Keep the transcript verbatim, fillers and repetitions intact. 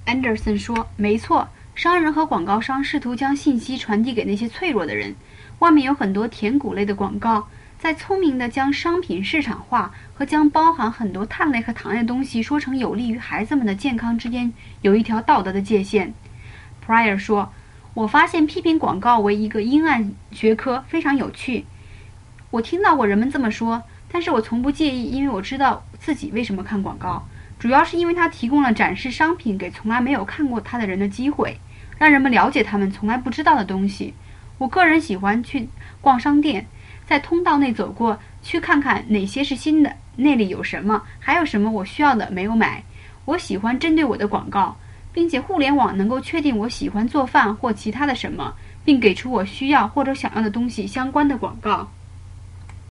安德森说，没错，商人和广告商试图将信息传递给那些脆弱的人。外面有很多甜谷类的广告，在聪明地将商品市场化和将包含很多碳类和糖类的东西说成有利于孩子们的健康之间有一条道德的界限。Pryor 说，我发现批评广告为一个阴暗学科非常有趣。我听到过人们这么说，但是我从不介意，因为我知道自己为什么看广告，主要是因为它提供了展示商品给从来没有看过它的人的机会，让人们了解他们从来不知道的东西。我个人喜欢去逛商店，在通道内走过，去看看哪些是新的，那里有什么，还有什么我需要的没有买。我喜欢针对我的广告，并且互联网能够确定我喜欢做饭或其他的什么，并给出我需要或者想要的东西相关的广告。